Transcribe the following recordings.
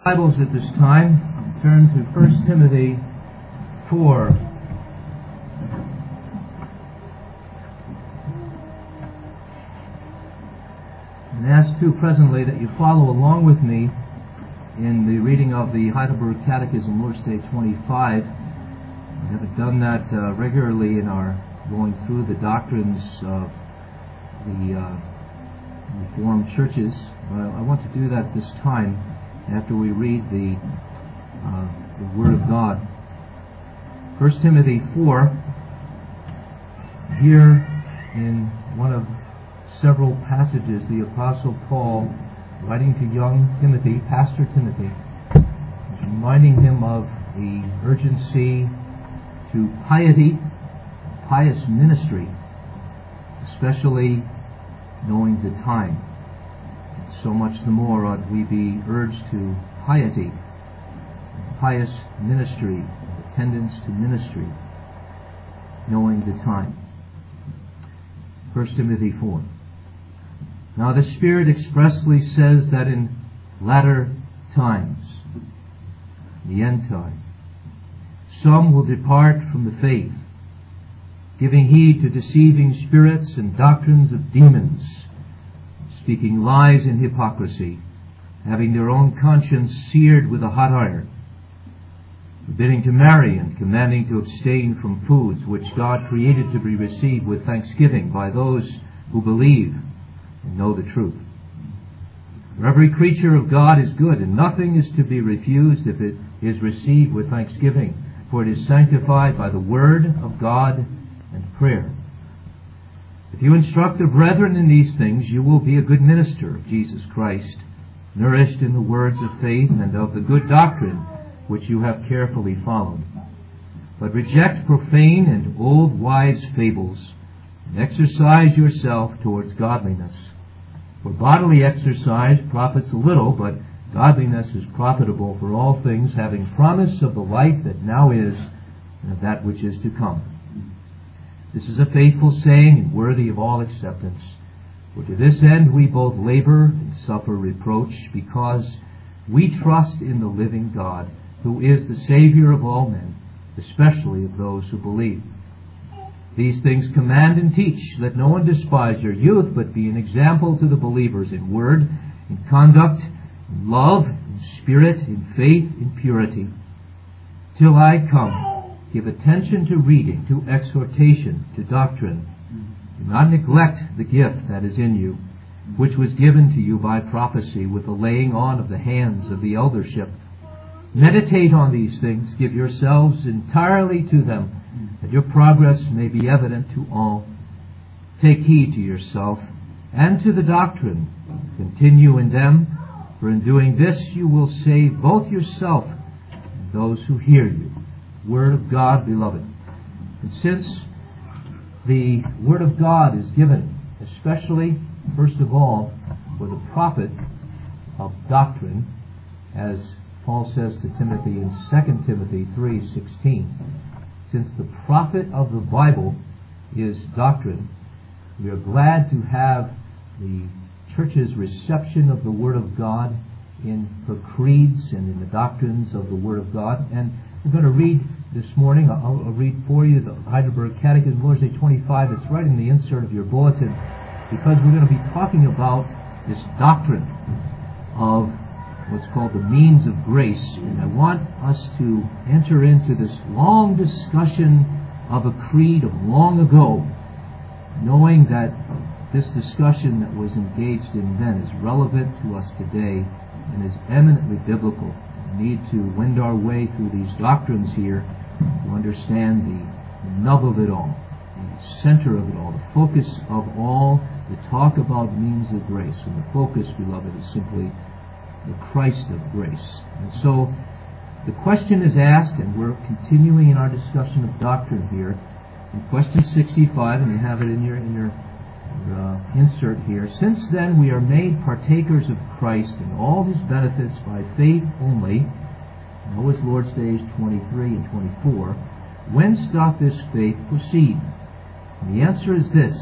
Bibles at this time, turn to 1 Timothy 4. And ask too presently that you follow along with me in the reading of the Heidelberg Catechism, Lord's Day 25. We haven't done that regularly in our going through the doctrines of the Reformed churches. I want to do that this time after we read the Word of God. 1 Timothy 4, here in one of several passages, the Apostle Paul, writing to young Timothy, Pastor Timothy, is reminding him of the urgency to piety, pious ministry, especially knowing the time. So much the more ought we be urged to piety, pious ministry, attendance to ministry, knowing the time. 1 Timothy 4. Now the Spirit expressly says that in latter times, the end time, some will depart from the faith, giving heed to deceiving spirits and doctrines of demons, speaking lies in hypocrisy, having their own conscience seared with a hot iron, forbidding to marry and commanding to abstain from foods which God created to be received with thanksgiving by those who believe and know the truth. For every creature of God is good, and nothing is to be refused if it is received with thanksgiving, for it is sanctified by the word of God and prayer. If you instruct the brethren in these things, you will be a good minister of Jesus Christ, nourished in the words of faith and of the good doctrine which you have carefully followed. But reject profane and old wives' fables, and exercise yourself towards godliness. For bodily exercise profits a little, but godliness is profitable for all things, having promise of the life that now is and of that which is to come. This is a faithful saying and worthy of all acceptance. For to this end we both labor and suffer reproach, because we trust in the living God, who is the Savior of all men, especially of those who believe. These things command and teach. Let no one despise your youth, but be an example to the believers in word, in conduct, in love, in spirit, in faith, in purity. Till I come, give attention to reading, to exhortation, to doctrine. Do not neglect the gift that is in you, which was given to you by prophecy with the laying on of the hands of the eldership. Meditate on these things, give yourselves entirely to them, that your progress may be evident to all. Take heed to yourself and to the doctrine. Continue in them, for in doing this you will save both yourself and those who hear you. Word of God, beloved. And since the Word of God is given, especially, first of all, for the profit of doctrine, as Paul says to Timothy in 2 Timothy 3:16, since the profit of the Bible is doctrine, we are glad to have the church's reception of the Word of God in her creeds and in the doctrines of the Word of God. And we're going to read this morning, I'll read for you the Heidelberg Catechism, Lord's Day 25. It's right in the insert of your bulletin, because we're going to be talking about this doctrine of what's called the means of grace. And I want us to enter into this long discussion of a creed of long ago, knowing that this discussion that was engaged in then is relevant to us today and is eminently biblical. We need to wend our way through these doctrines here to understand the nub of it all, the center of it all, the focus of all the talk about means of grace. And the focus, beloved, is simply the Christ of grace. And so the question is asked, and we're continuing in our discussion of doctrine here, in question 65, and you have it in your insert here. Since then we are made partakers of Christ and all His benefits by faith only. Now is Lord's Days 23 and 24. Whence doth this faith proceed? And the answer is this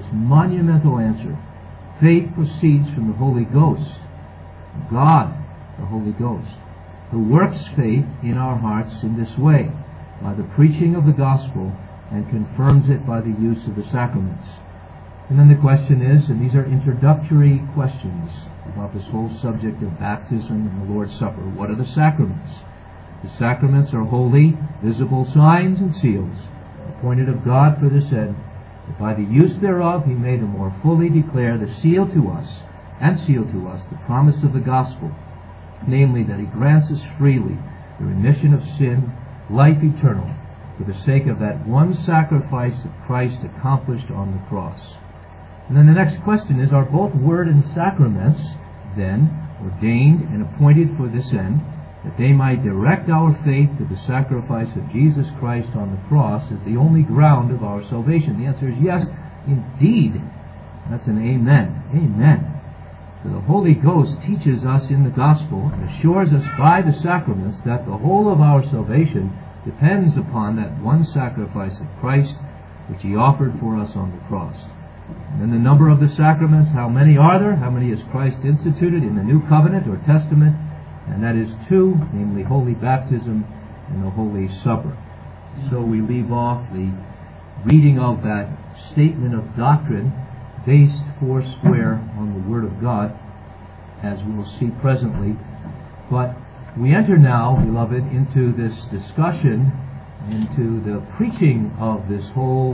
monumental answer. Faith proceeds from the Holy Ghost, God, the Holy Ghost, who works faith in our hearts in this way, by the preaching of the gospel, and confirms it by the use of the sacraments. And then the question is, and these are introductory questions about this whole subject of baptism and the Lord's Supper. What are the sacraments? The sacraments are holy, visible signs and seals, appointed of God for this end, that by the use thereof He may the more fully declare the seal to us the promise of the gospel, namely that He grants us freely the remission of sin, life eternal, for the sake of that one sacrifice of Christ accomplished on the cross. And then the next question is, are both word and sacraments then ordained and appointed for this end, that they might direct our faith to the sacrifice of Jesus Christ on the cross as the only ground of our salvation? The answer is yes, indeed. That's an amen. Amen. For the Holy Ghost teaches us in the gospel and assures us by the sacraments that the whole of our salvation depends upon that one sacrifice of Christ which He offered for us on the cross. And then the number of the sacraments, how many are there? How many has Christ instituted in the New Covenant or Testament? And that is 2, namely Holy Baptism and the Holy Supper. So we leave off the reading of that statement of doctrine based foursquare on the Word of God, as we will see presently. But we enter now, beloved, into this discussion, into the preaching of this whole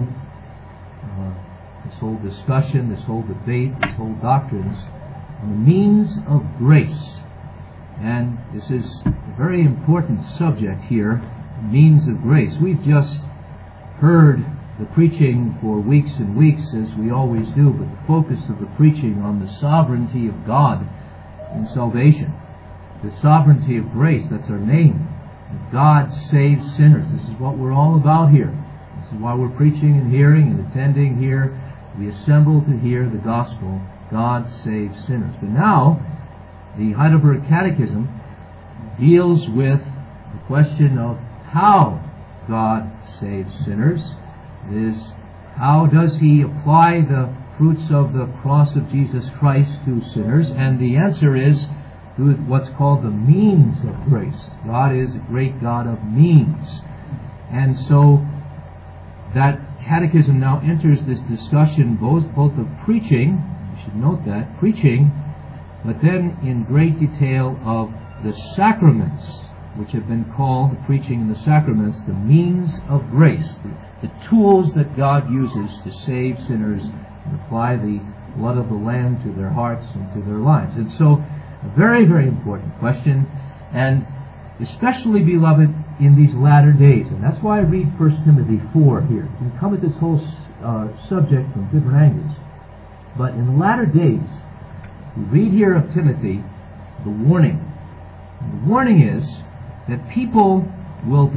discussion, this whole debate, this whole doctrines on the means of grace. And this is a very important subject here, means of grace. We've just heard the preaching for weeks and weeks, as we always do, but the focus of the preaching on the sovereignty of God in salvation. The sovereignty of grace, that's our name. God saves sinners. This is what we're all about here. This is why we're preaching and hearing and attending here. We assemble to hear the gospel. God saves sinners. But now, the Heidelberg Catechism deals with the question of how God saves sinners. It is, how does He apply the fruits of the cross of Jesus Christ to sinners? And the answer is through what's called the means of grace. God is a great God of means. And so that catechism now enters this discussion both of preaching, you should note that, preaching, but then in great detail of the sacraments, which have been called, the preaching and the sacraments, the means of grace, the tools that God uses to save sinners and apply the blood of the Lamb to their hearts and to their lives. And so, a very, very important question, and especially, beloved, in these latter days. And that's why I read 1 Timothy 4 here. You can come at this whole subject from different angles. But in the latter days, we read here of Timothy the warning. And the warning is that people will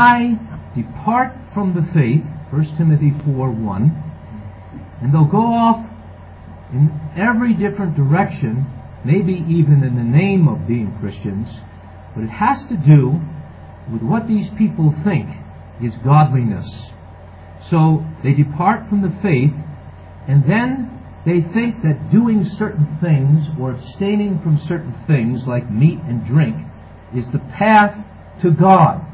depart from the faith, 1 Timothy 4:1, and they'll go off in every different direction, maybe even in the name of being Christians, but it has to do with what these people think is godliness. So they depart from the faith, and then they think that doing certain things or abstaining from certain things like meat and drink is the path to God.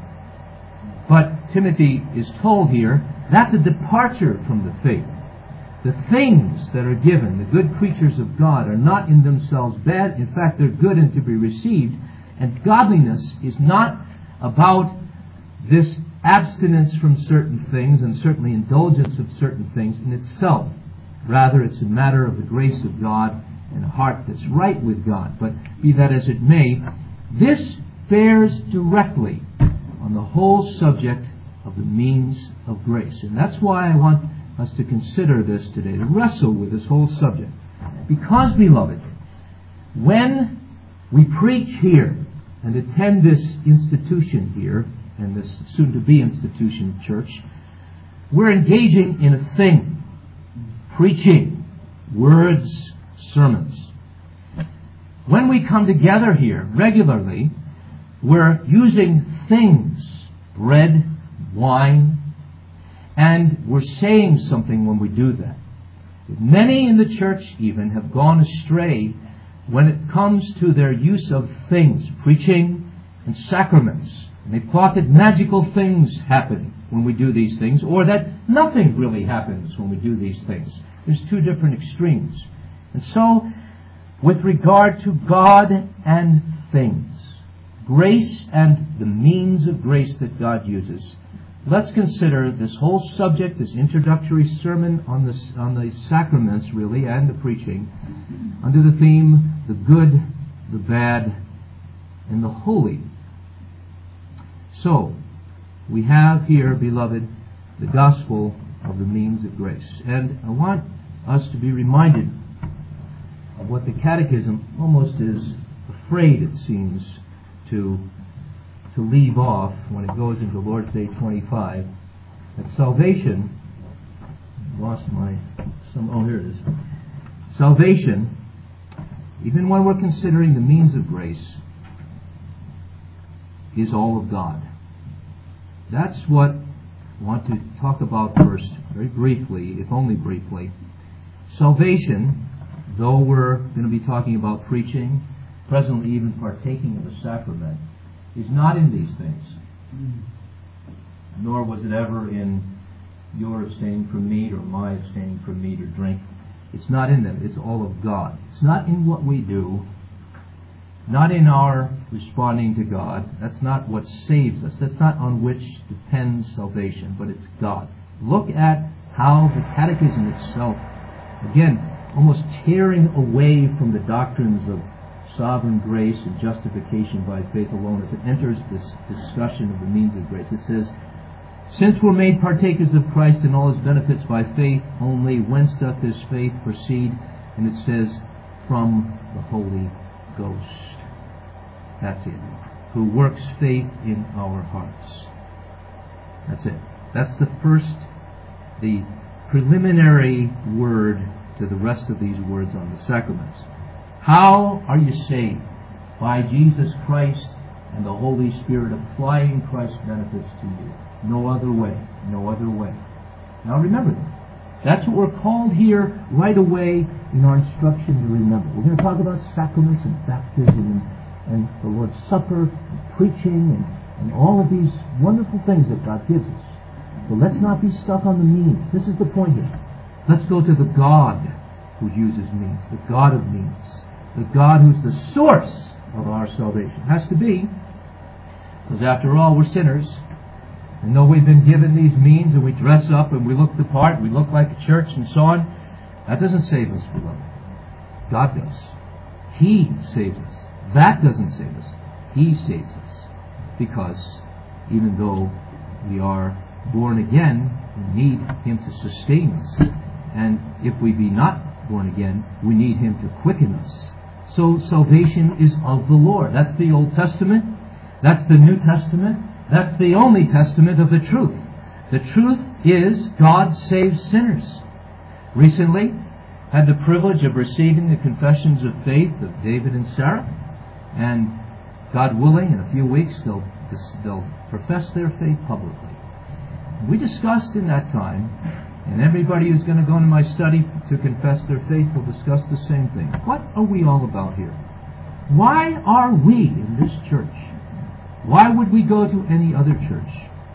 But Timothy is told here, that's a departure from the faith. The things that are given, the good creatures of God, are not in themselves bad. In fact, they're good and to be received. And godliness is not about this abstinence from certain things and certainly indulgence of certain things in itself. Rather, it's a matter of the grace of God and a heart that's right with God. But be that as it may, this bears directly on the whole subject of the means of grace. And that's why I want us to consider this today, to wrestle with this whole subject. Because, beloved, when we preach here and attend this institution here, and this soon-to-be institution church, we're engaging in a thing. Preaching, words, sermons. When we come together here regularly, we're using things, bread, wine, and we're saying something when we do that. Many in the church even have gone astray when it comes to their use of things, preaching and sacraments, and they've thought that magical things happen when we do these things, or that nothing really happens when we do these things. There's two different extremes. And so, with regard to God and things, grace and the means of grace that God uses, let's consider this whole subject, this introductory sermon on the sacraments, really, and the preaching, under the theme, the good, the bad, and the holy. So, we have here, beloved, the gospel of the means of grace. And I want us to be reminded of what the Catechism almost is afraid, it seems, to leave off when it goes into Lord's Day 25, that salvation, here it is. Salvation, even when we're considering the means of grace, is all of God. That's what I want to talk about first, very briefly, if only briefly. Salvation, though we're going to be talking about preaching, presently even partaking of the sacrament, is not in these things. Nor was it ever in your abstaining from meat or my abstaining from meat or drink. It's not in them. It's all of God. It's not in what we do, not in our responding to God. That's not what saves us. That's not on which depends salvation, but it's God. Look at how the Catechism itself, again, almost tearing away from the doctrines of sovereign grace and justification by faith alone, as it enters this discussion of the means of grace. It says, since we're made partakers of Christ and all His benefits by faith only, whence doth this faith proceed? And it says, from the Holy Ghost. That's it. Who works faith in our hearts. That's it. That's the preliminary word to the rest of these words on the sacraments. How are you saved? By Jesus Christ and the Holy Spirit applying Christ's benefits to you. No other way. No other way. Now remember that. That's what we're called here right away in our instruction to remember. We're going to talk about sacraments and baptism and the Lord's Supper and preaching and all of these wonderful things that God gives us. But let's not be stuck on the means. This is the point here. Let's go to the God who uses means, the God of means. The God who's the source of our salvation. Has to be. Because after all, we're sinners. And though we've been given these means and we dress up and we look the part, we look like a church and so on, that doesn't save us, beloved. God does. He saves us. That doesn't save us. He saves us. Because even though we are born again, we need Him to sustain us. And if we be not born again, we need Him to quicken us. So salvation is of the Lord. That's the Old Testament. That's the New Testament. That's the only testament of the truth. The truth is God saves sinners. Recently, had the privilege of receiving the confessions of faith of David and Sarah. And God willing, in a few weeks, they'll profess their faith publicly. We discussed in that time, and everybody who's going to go into my study to confess their faith will discuss the same thing. What are we all about here? Why are we in this church? Why would we go to any other church?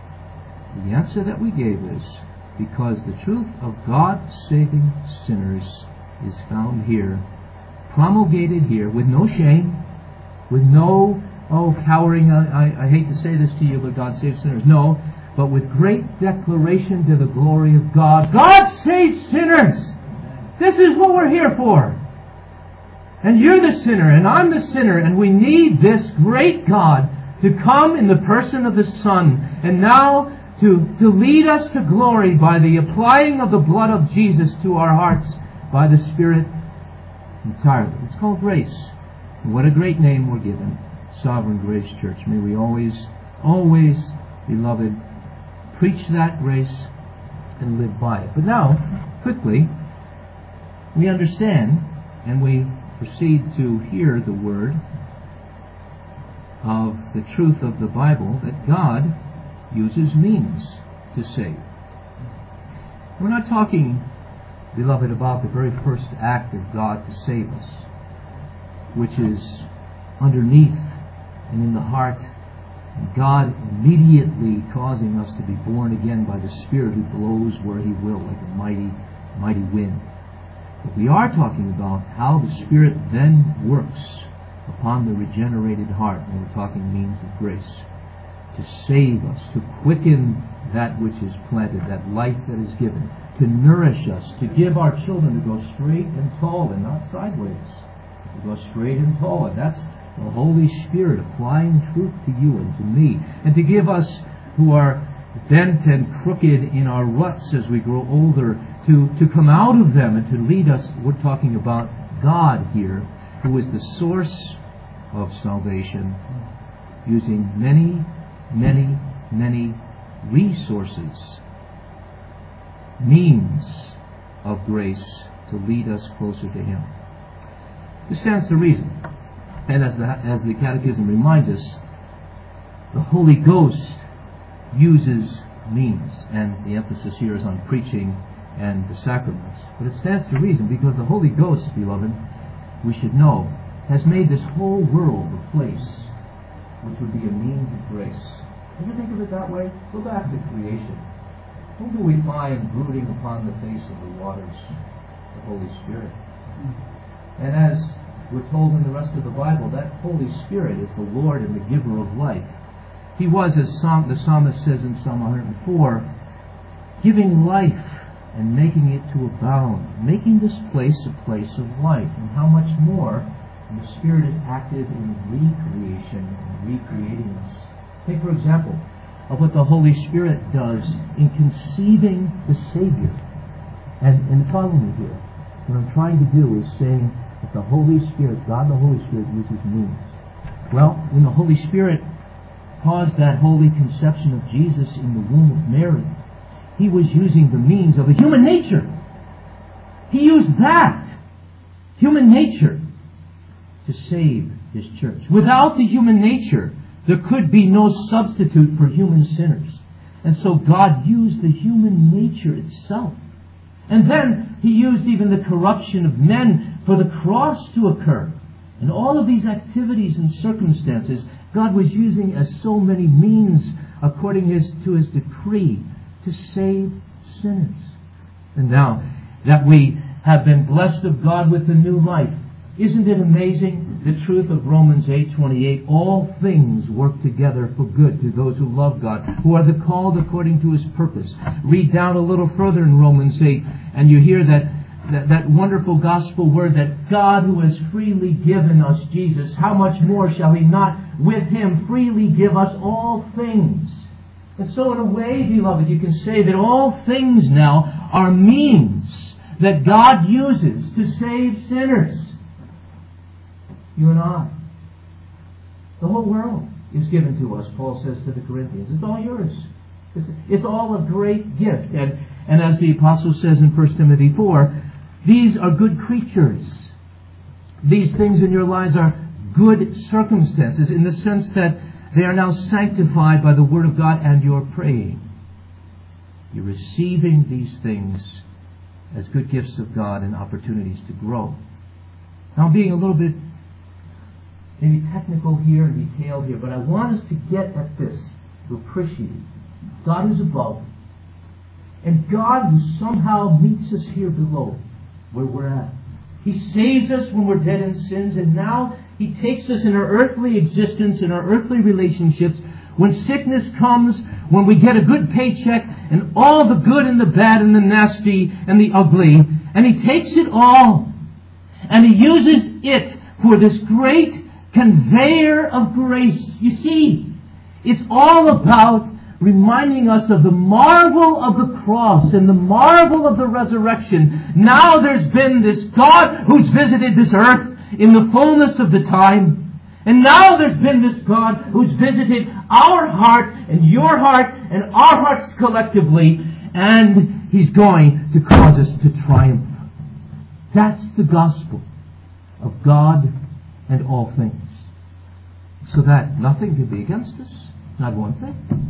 The answer that we gave is because the truth of God saving sinners is found here, promulgated here, with no shame, with no, cowering, I hate to say this to you, but God saves sinners. No, but with great declaration to the glory of God. God saves sinners! This is what we're here for. And you're the sinner, and I'm the sinner, and we need this great God to come in the person of the Son, and now to lead us to glory by the applying of the blood of Jesus to our hearts by the Spirit entirely. It's called grace. And what a great name we're given. Sovereign Grace Church. May we always, beloved, preach that grace and live by it. But now, quickly, we understand and we proceed to hear the word of the truth of the Bible that God uses means to save. We're not talking, beloved, about the very first act of God to save us. which is underneath and in the heart. And God immediately causing us to be born again by the Spirit who blows where He will, like a mighty, mighty wind. But we are talking about how the Spirit then works upon the regenerated heart. And we're talking means of grace. To save us, to quicken that which is planted, that life that is given, to nourish us, to give our children to go straight and tall and not sideways, to go straight and tall. And that's the Holy Spirit applying truth to you and to me, and to give us who are bent and crooked in our ruts as we grow older to come out of them and to lead us. We're talking about God here, who is the source of salvation, using many, many, many resources, means of grace to lead us closer to Him. This stands to reason. And as the Catechism reminds us, the Holy Ghost uses means, and the emphasis here is on preaching and the sacraments. But it stands to reason because the Holy Ghost, beloved, we should know, has made this whole world a place which would be a means of grace. Ever think of it that way? Go back to creation. Who do we find brooding upon the face of the waters? The Holy Spirit. And as we're told in the rest of the Bible, that Holy Spirit is the Lord and the giver of life. He was, as the psalmist says in Psalm 104, giving life and making it to abound, making this place a place of life. And how much more the Spirit is active in recreation and recreating us. Take, for example, of what the Holy Spirit does in conceiving the Savior. And follow me here. What I'm trying to do is saying that the Holy Spirit, God the Holy Spirit, uses means. Well, when the Holy Spirit caused that holy conception of Jesus in the womb of Mary, He was using the means of a human nature. He used that human nature to save His church. Without the human nature, there could be no substitute for human sinners. And so God used the human nature itself. And then He used even the corruption of men for the cross to occur. And all of these activities and circumstances, God was using as so many means according to His decree to save sinners. And now that we have been blessed of God with a new life, isn't it amazing the truth of Romans 8:28? All things work together for good to those who love God, who are the called according to His purpose. Read down a little further in Romans 8, and you hear that wonderful gospel word that God, who has freely given us Jesus, how much more shall He not with Him freely give us all things? And so in a way, beloved, you can say that all things now are means that God uses to save sinners. You and I. The whole world is given to us, Paul says to the Corinthians. It's all yours. It's all a great gift. And as the Apostle says in 1 Timothy 4, these are good creatures. These things in your lives are good circumstances in the sense that they are now sanctified by the Word of God and you're praying. You're receiving these things as good gifts of God and opportunities to grow. Now I'm being a little bit maybe technical here and detailed here, but I want us to get at this, to appreciate it. God is above, and God who somehow meets us here below, where we're at. He saves us when we're dead in sins, and now He takes us in our earthly existence, in our earthly relationships. When sickness comes, when we get a good paycheck, and all the good and the bad and the nasty and the ugly, and He takes it all, and He uses it for this great conveyor of grace. You see, it's all about reminding us of the marvel of the cross and the marvel of the resurrection. Now there's been this God who's visited this earth in the fullness of the time. And now there's been this God who's visited our heart and your heart and our hearts collectively. And He's going to cause us to triumph. That's the gospel of God and all things. So that nothing can be against us. Not one thing.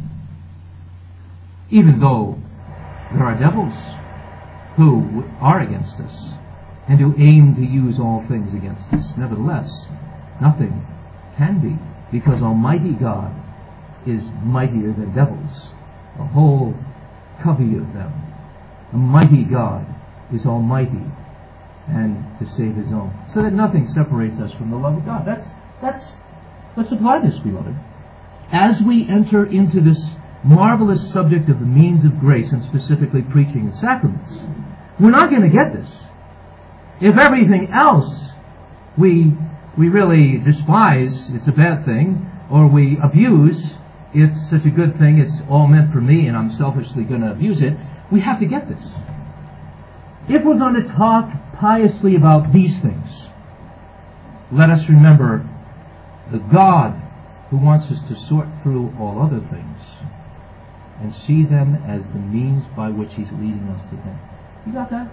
Even though there are devils who are against us. and who aim to use all things against us. Nevertheless, nothing can be, because Almighty God is mightier than devils, a whole covey of them. A mighty God is almighty and to save His own, so that nothing separates us from the love of God. Let's apply this, beloved. As we enter into this marvelous subject of the means of grace, and specifically preaching and sacraments, we're not going to get this. If everything else we really despise, it's a bad thing, or we abuse, it's such a good thing, it's all meant for me and I'm selfishly going to abuse it, we have to get this. If we're going to talk piously about these things, let us remember the God who wants us to sort through all other things and see them as the means by which He's leading us to Him. You got that?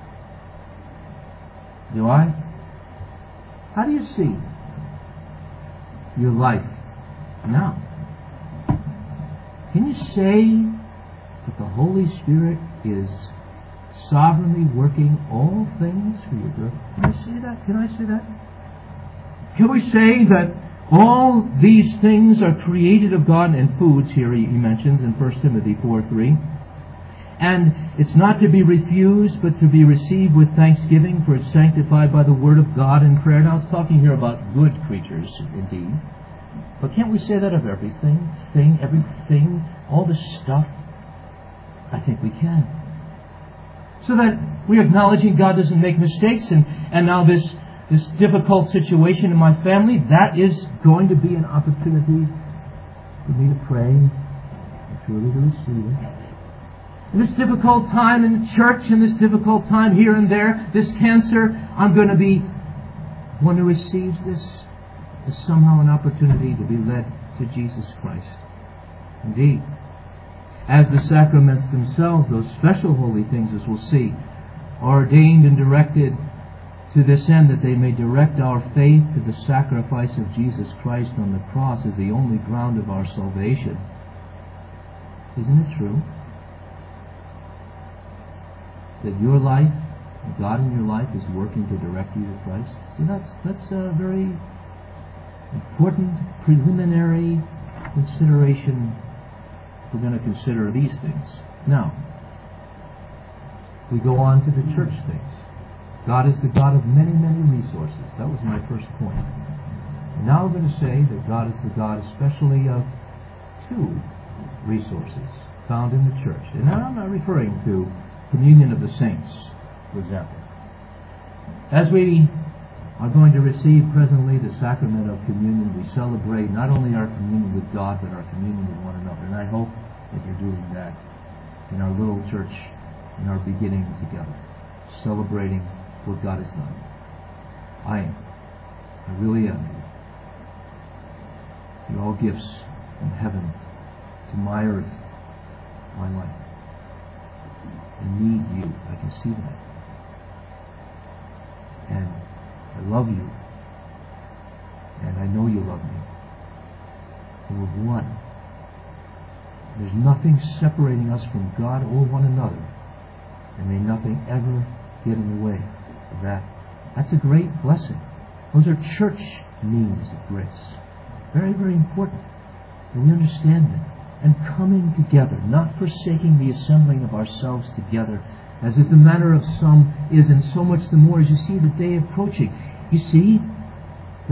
Do I? How do you see your life now? Can you say that the Holy Spirit is sovereignly working all things for your good? Can I say that? Can I say that? Can we say that all these things are created of God, and foods here he mentions in 1 Timothy 4:3. And it's not to be refused, but to be received with thanksgiving, for it's sanctified by the word of God and prayer. Now it's talking here about good creatures, indeed. But can't we say that of everything, all the stuff? I think we can. So that we're acknowledging God doesn't make mistakes, and now this difficult situation in my family, that is going to be an opportunity for me to pray and truly to receive it. In this difficult time in the church, in this difficult time here and there, this cancer, I'm going to be one who receives this as somehow an opportunity to be led to Jesus Christ. Indeed, as the sacraments themselves, those special holy things, as we'll see, are ordained and directed to this end, that they may direct our faith to the sacrifice of Jesus Christ on the cross as the only ground of our salvation. Isn't it true that your life, God in your life, is working to direct you to Christ? So that's a very important preliminary consideration if we're going to consider these things. Now, we go on to the church things. God is the God of many, many resources. That was my first point. And now we're going to say that God is the God especially of two resources found in the church. And now I'm not referring to communion of the saints, for example. As we are going to receive presently the sacrament of communion, we celebrate not only our communion with God, but our communion with one another. And I hope that you're doing that in our little church, in our beginning together, celebrating what God has done. I am. I really am. You're all gifts from heaven to my earth, my life. I need you. I can see that. And I love you. And I know you love me. And we're one. There's nothing separating us from God or one another. And may nothing ever get in the way of that. That's a great blessing. Those are church means of grace. Very, very important. And we understand them. And coming together, not forsaking the assembling of ourselves together, as is the manner of some is, and so much the more as you see the day approaching. You see, the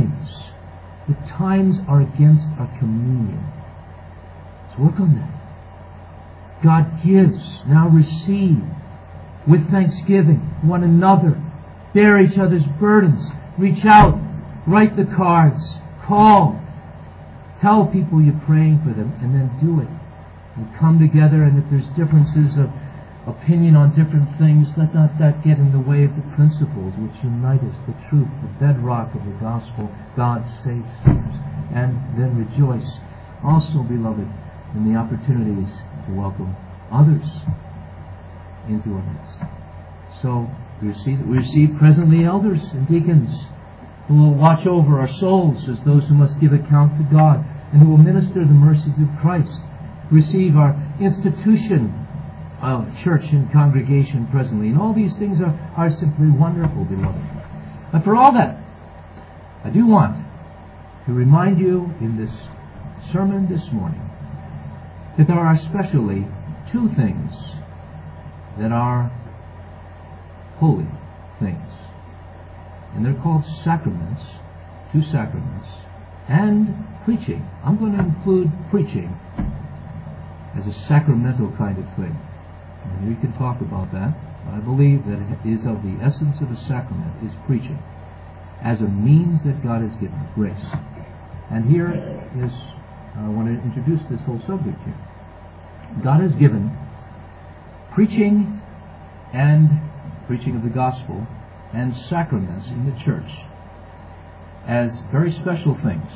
times are against our communion. So work on that. God gives, now receive, with thanksgiving, one another, bear each other's burdens, reach out, write the cards, call, tell people you're praying for them, and then do it. And come together, and if there's differences of opinion on different things, let not that get in the way of the principles which unite us, the truth, the bedrock of the gospel. God saves sinners. And then rejoice also, beloved, in the opportunities to welcome others into our midst. So we receive presently elders and deacons who will watch over our souls as those who must give account to God, and who will minister the mercies of Christ. Receive our institution church and congregation presently. And all these things are simply wonderful, beloved. But for all that, I do want to remind you in this sermon this morning that there are especially two things that are holy things. And they're called sacraments, two sacraments, and preaching. I'm going to include preaching as a sacramental kind of thing. And we can talk about that. I believe that it is of the essence of a sacrament is preaching as a means that God has given, grace. And here is, I want to introduce this whole subject here. God has given preaching and preaching of the gospel and sacraments in the church as very special things.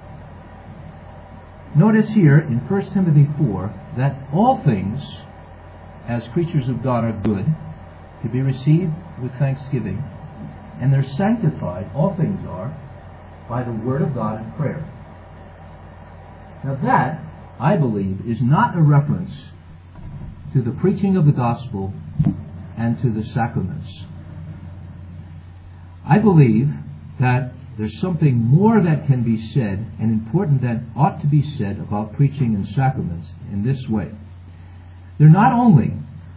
Notice here in 1 Timothy 4 that all things as creatures of God are good, to be received with thanksgiving, and they're sanctified, all things are, by the word of God and prayer. Now that, I believe, is not a reference to the preaching of the gospel and to the sacraments. I believe that there's something more that can be said and important that ought to be said about preaching and sacraments in this way. They're not only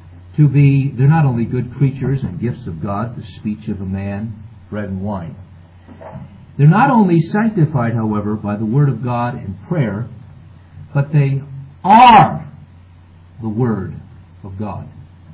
good creatures and gifts of God, the speech of a man, bread and wine. They're not only sanctified, however, by the Word of God and prayer, but they are the Word of God.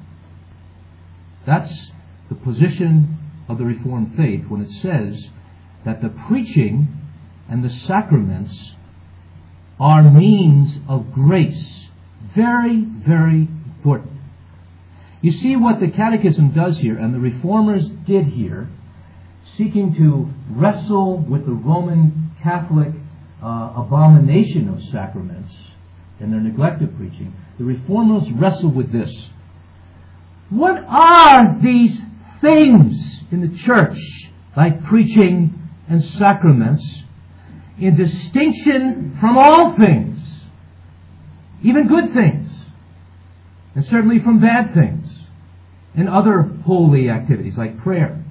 That's the position of the Reformed faith when it says that the preaching and the sacraments are means of grace. Very, very important. You see what the Catechism does here, and the Reformers did here, seeking to wrestle with the Roman Catholic abomination of sacraments and their neglect of preaching. The Reformers wrestle with this. What are these things in the church, like preaching and sacraments, in distinction from all things, even good things, and certainly from bad things, and other holy activities like prayer?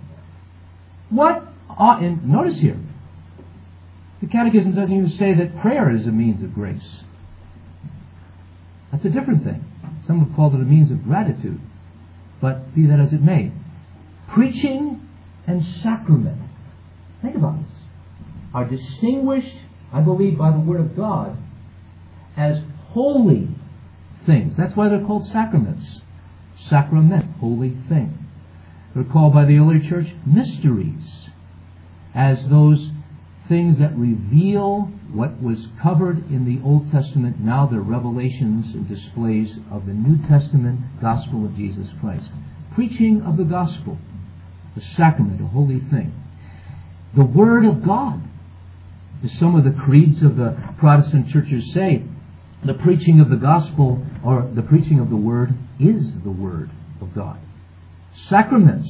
And notice here, the Catechism doesn't even say that prayer is a means of grace. That's a different thing. Some have called it a means of gratitude. But be that as it may, preaching and sacrament, think about this, are distinguished, I believe, by the Word of God as holy things. That's why they're called sacraments. Sacrament, holy thing. They're called by the early church mysteries, as those things that reveal what was covered in the Old Testament. Now they're revelations and displays of the New Testament gospel of Jesus Christ. Preaching of the gospel, the sacrament, a holy thing. The Word of God, as some of the creeds of the Protestant churches say, the preaching of the gospel, or the preaching of the Word, is the Word of God. Sacraments,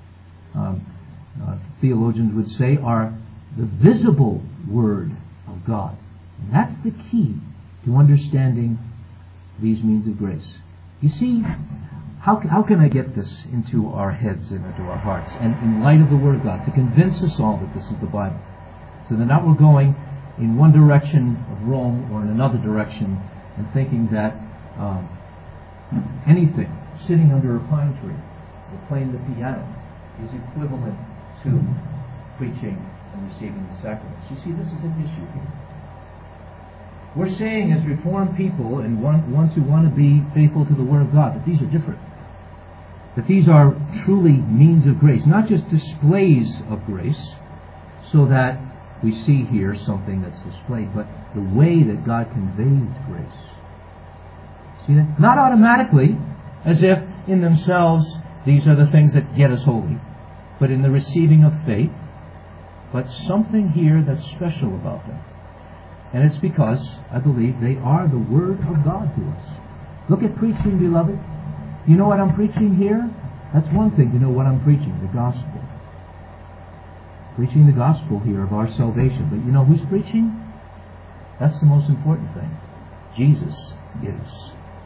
theologians would say, are the visible Word of God. And that's the key to understanding these means of grace. You see, how can I get this into our heads and into our hearts, and in light of the Word of God, to convince us all that this is the Bible, so that not we're going in one direction of Rome or in another direction and thinking that anything sitting under a pine tree or playing the piano is equivalent to preaching and receiving the sacraments. You see, this is an issue here. We're saying as Reformed people and ones who want to be faithful to the Word of God that these are different. That these are truly means of grace, not just displays of grace, so that we see here something that's displayed, but the way that God conveys grace. See that? Not automatically, as if in themselves these are the things that get us holy, but in the receiving of faith, but something here that's special about them. And it's because, I believe, they are the Word of God to us. Look at preaching, beloved. You know what I'm preaching here? That's one thing to know what I'm preaching, the gospel. Preaching the gospel here of our salvation. But you know who's preaching? That's the most important thing. Jesus is.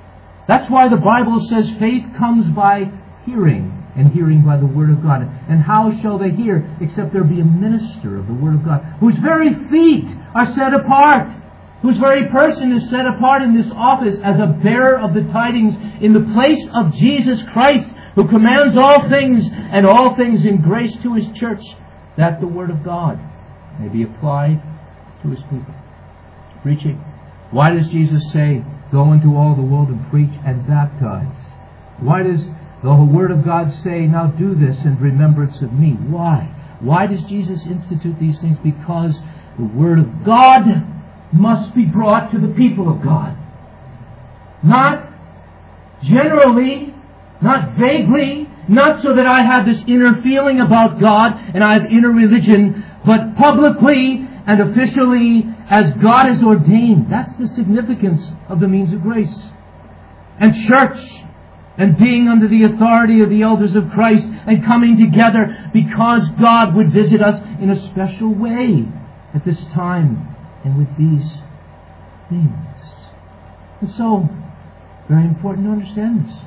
That's why the Bible says faith comes by hearing, and hearing by the Word of God. And how shall they hear except there be a minister of the Word of God, whose very feet are set apart, whose very person is set apart in this office as a bearer of the tidings in the place of Jesus Christ, who commands all things and all things in grace to His church, that the Word of God may be applied to His people. Preaching. Why does Jesus say, go into all the world and preach and baptize? Why does the Word of God say, now do this in remembrance of me? Why? Why does Jesus institute these things? Because the Word of God must be brought to the people of God. Not generally, not vaguely, not so that I have this inner feeling about God and I have inner religion, but publicly and officially as God has ordained. That's the significance of the means of grace. And church, and being under the authority of the elders of Christ, and coming together because God would visit us in a special way at this time and with these things. And so, very important to understand this.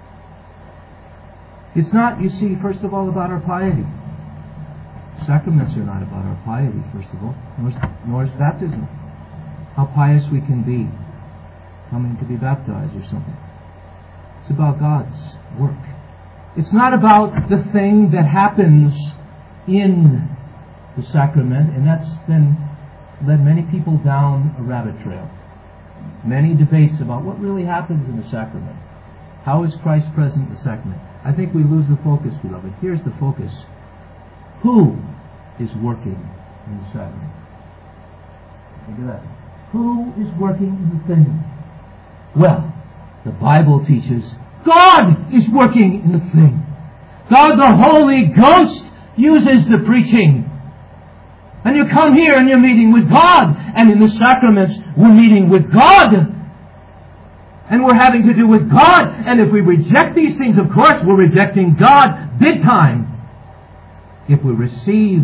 It's not, you see, first of all, about our piety. Sacraments are not about our piety, first of all, nor is baptism. How pious we can be, coming to be baptized or something. It's about God's work. It's not about the thing that happens in the sacrament, and that's been led many people down a rabbit trail. Many debates about what really happens in the sacrament. How is Christ present in the sacrament? I think we lose the focus, beloved. Here's the focus. Who is working in the sacrament? Think of that. Who is working in the thing? Well, the Bible teaches God is working in the thing. God the Holy Ghost uses the preaching. And you come here and you're meeting with God. And in the sacraments, we're meeting with God. And we're having to do with God. And if we reject these things, of course, we're rejecting God big time. If we receive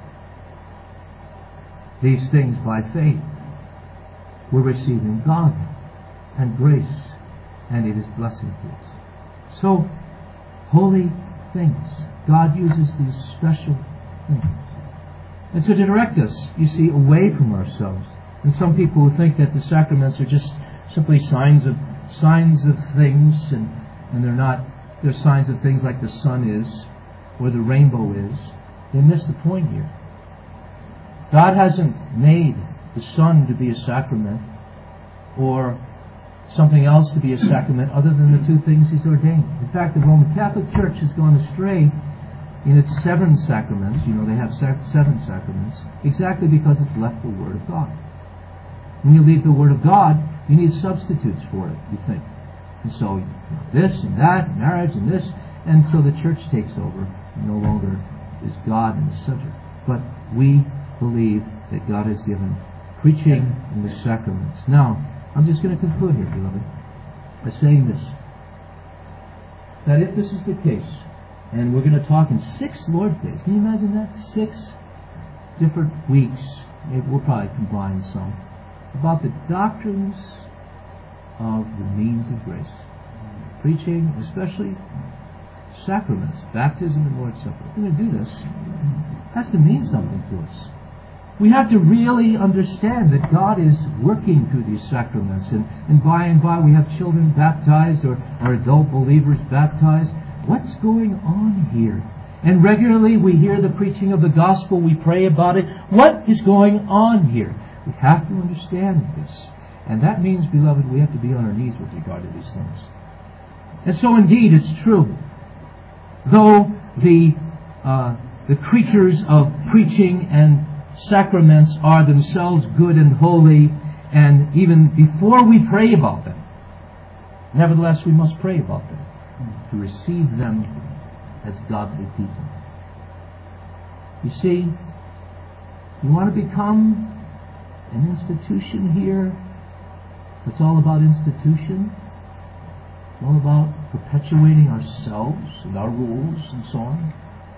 these things by faith, we're receiving God and grace, and it is blessing to us. So, holy things. God uses these special things. And so to direct us, you see, away from ourselves. And some people who think that the sacraments are just simply signs of things, and they're signs of things like the sun is, or the rainbow is. They miss the point here. God hasn't made the sun to be a sacrament, or something else to be a sacrament other than the two things He's ordained. In fact, the Roman Catholic Church has gone astray in its 7 sacraments. You know, they have 7 sacraments, exactly because it's left the Word of God. When you leave the Word of God, you need substitutes for it, you think. And so, this and that, marriage and this, and so the church takes over. No longer is God in the subject. But we believe that God has given preaching in the sacraments. Now, I'm just going to conclude here, beloved, by saying this. That if this is the case, and we're going to talk in 6 Lord's Days, can you imagine that? 6 different weeks, maybe we'll probably combine some, about the doctrines of the means of grace. Preaching, especially sacraments, baptism and Lord's Supper. If we're going to do this, it has to mean something to us. We have to really understand that God is working through these sacraments, and by we have children baptized or adult believers baptized. What's going on here? And regularly we hear the preaching of the gospel, we pray about it. What is going on here? We have to understand this. And that means, beloved, we have to be on our knees with regard to these things. And so indeed it's true. Though the creatures of preaching and sacraments are themselves good and holy, and even before we pray about them, nevertheless we must pray about them to receive them as godly people. You see, you want to become an institution here that's all about institution, all about perpetuating ourselves and our rules and so on.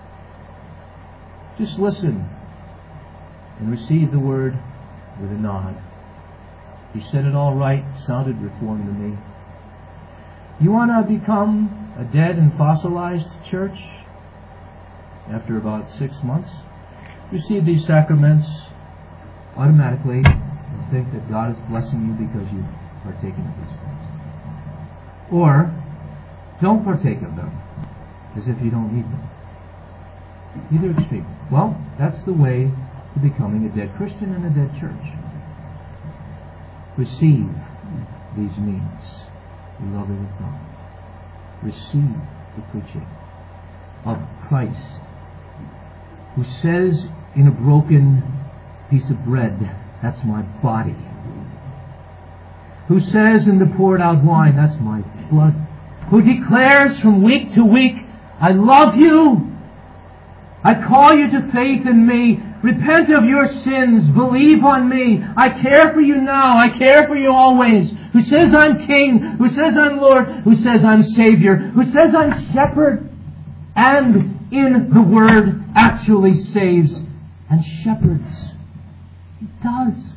Just listen and receive the word with a nod. You said it all right, sounded reformed to me. You want to become a dead and fossilized church? After about 6 months, receive these sacraments automatically and think that God is blessing you because you partake of these things. Or don't partake of them as if you don't need them. Either extreme. Well, that's the way to becoming a dead Christian and a dead church. Receive these means, beloved of God. Receive the preaching of Christ, who says in a broken piece of bread, that's my body. Who says in the poured out wine, that's my blood. Who declares from week to week, I love you. I call you to faith in me. Repent of your sins. Believe on me. I care for you now. I care for you always. Who says I'm king. Who says I'm Lord. Who says I'm Savior. Who says I'm shepherd. And in the Word actually saves and shepherds. He does.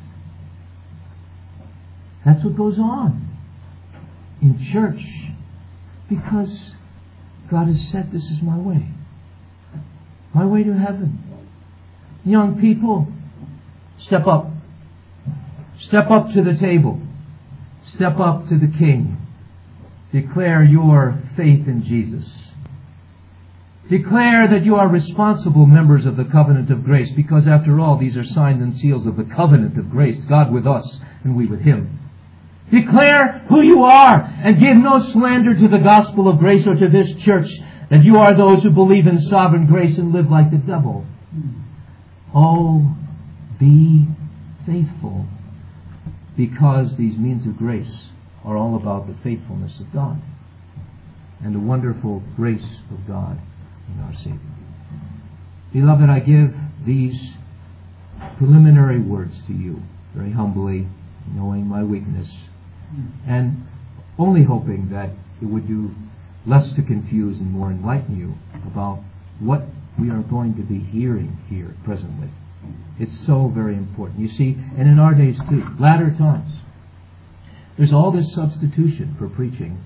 That's what goes on in church, because God has said this is my way. My way to heaven. Young people, step up. Step up to the table. Step up to the King. Declare your faith in Jesus. Declare that you are responsible members of the covenant of grace, because after all, these are signs and seals of the covenant of grace, God with us and we with Him. Declare who you are and give no slander to the gospel of grace or to this church, that you are those who believe in sovereign grace and live like the devil. Oh, be faithful, because these means of grace are all about the faithfulness of God and the wonderful grace of God in our Savior. Beloved, I give these preliminary words to you very humbly, knowing my weakness, and only hoping that it would do less to confuse and more enlighten you about what we are going to be hearing here presently. It's so very important. You see, and in our days too, latter times, there's all this substitution for preaching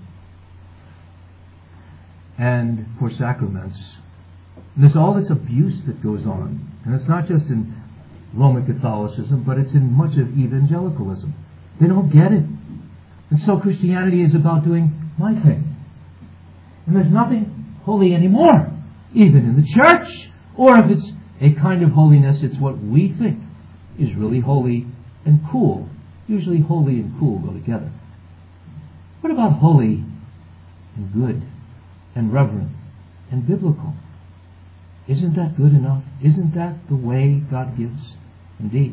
and for sacraments. And there's all this abuse that goes on. And it's not just in Roman Catholicism, but it's in much of evangelicalism. They don't get it. And so Christianity is about doing my thing. And there's nothing holy anymore, even in the church. Or if it's a kind of holiness, it's what we think is really holy and cool. Usually holy and cool go together. What about holy and good and reverent and biblical? Isn't that good enough? Isn't that the way God gives? Indeed.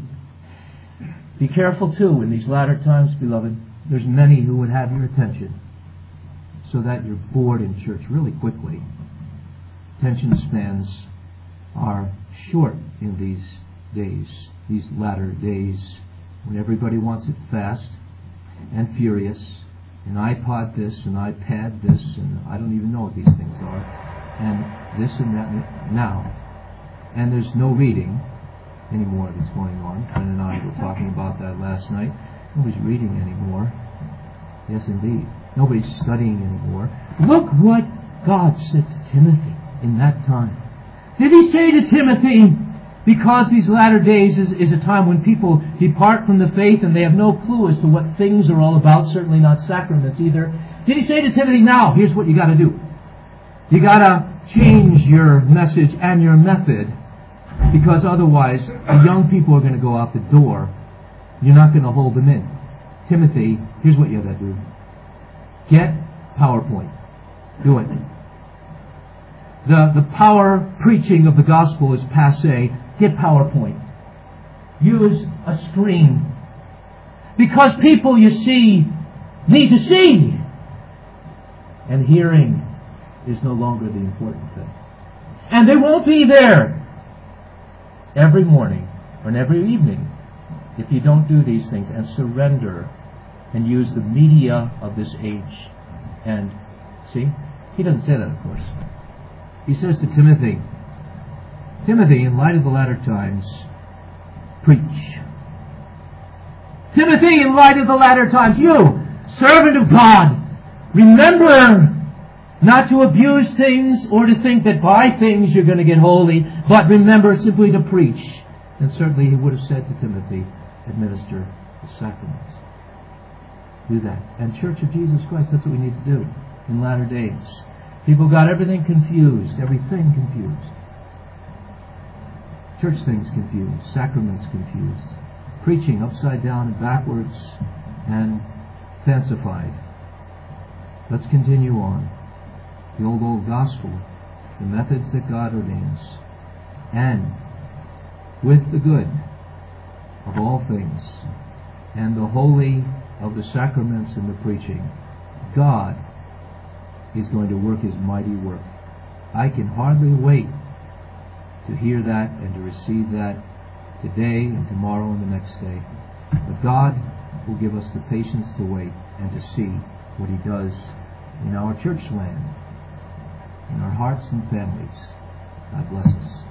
Be careful too in these latter times, beloved. There's many who would have your attention so that you're bored in church really quickly. Attention spans are short in these days, these latter days, when everybody wants it fast and furious, and iPod this and iPad this, and I don't even know what these things are, and this and that now. And there's no reading anymore that's going on. Ken and I were talking about that last night. Nobody's reading anymore. Yes, indeed. Nobody's studying anymore. Look what God said to Timothy in that time. Did He say to Timothy, because these latter days is a time when people depart from the faith and they have no clue as to what things are all about, certainly not sacraments either. Did He say to Timothy, now, here's what you got to do. You got to change your message and your method, because otherwise the young people are going to go out the door. You're not going to hold them in. Timothy, here's what you have to do. Get PowerPoint. Do it. The power preaching of the gospel is passé. Get PowerPoint. Use a screen. Because people, you see, need to see. And hearing is no longer the important thing. And they won't be there every morning or every evening if you don't do these things and surrender and use the media of this age. And see, he doesn't say that, of course. He says to Timothy, Timothy, in light of the latter times, preach. Timothy, in light of the latter times, you, servant of God, Remember not to abuse things or to think that by things you're going to get holy, but remember simply to preach. And certainly he would have said to Timothy, administer the sacraments. Do that. And Church of Jesus Christ, that's what we need to do in latter days. People got everything confused. Church things confused. Sacraments confused. Preaching upside down and backwards and fancified. Let's continue on. The old gospel, the methods that God ordains, and with the good of all things, and the holy of the sacraments and the preaching, God is going to work His mighty work. I can hardly wait to hear that and to receive that today and tomorrow and the next day. But God will give us the patience to wait and to see what He does in our church land, in our hearts and families. God bless us.